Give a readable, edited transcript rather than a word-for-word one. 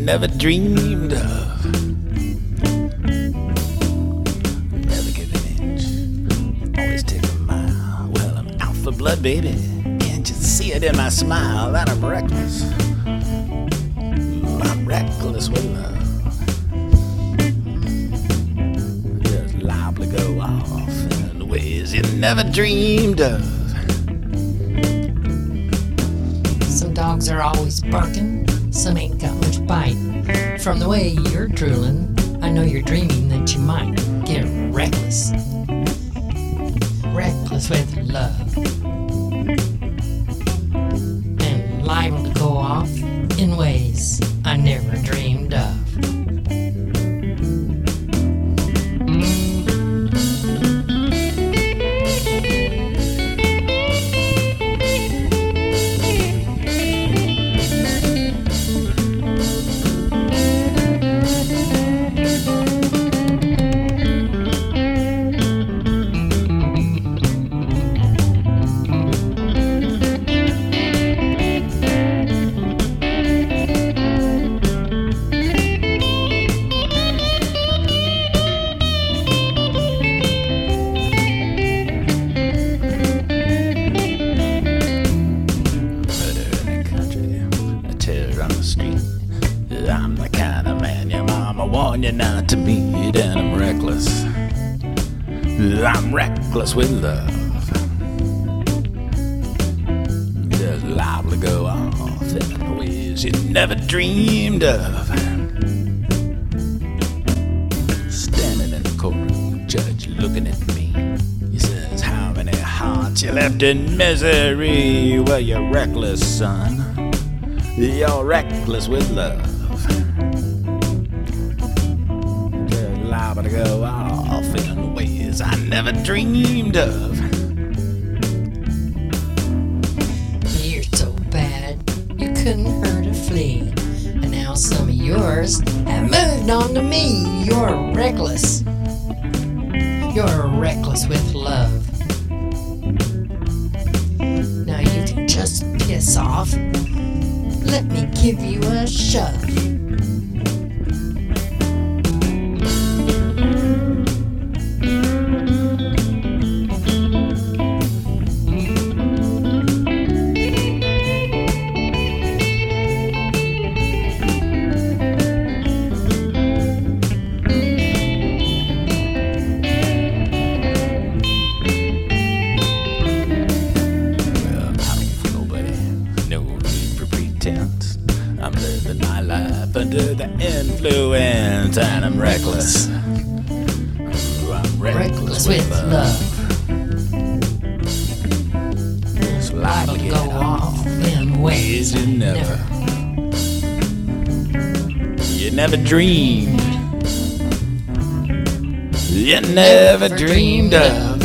never dreamed of. Never give an inch, always take a mile. Well, I'm out for blood, baby. Can't you see it in my smile that I'm reckless? I'm reckless with love. Just liable to go off in ways you never dreamed of. Some dogs are always barking, some ain't got much bite. From the way you're drooling, I know you're dreaming that you might get reckless. Reckless with love. And liable to go off in ways I never dreamed of. I'm the kind of man your mama warned you not to meet, and I'm reckless. I'm reckless with love. Just liable to go off in ways you never dreamed of. Standing in the courtroom, judge looking at me. He says, how many hearts you left in misery? Well, you're reckless, son. You're reckless with love. Just liable to go off in ways I never dreamed of. You're so bad, you couldn't hurt a flea. And now some of yours have moved on to me. You're reckless. You're reckless with love. Now you can just piss off. Let me give you a shove. I'm living my life under the influence, and I'm reckless. I'm reckless with love. It's liable to go off in ways you never dreamed. You never dreamed of.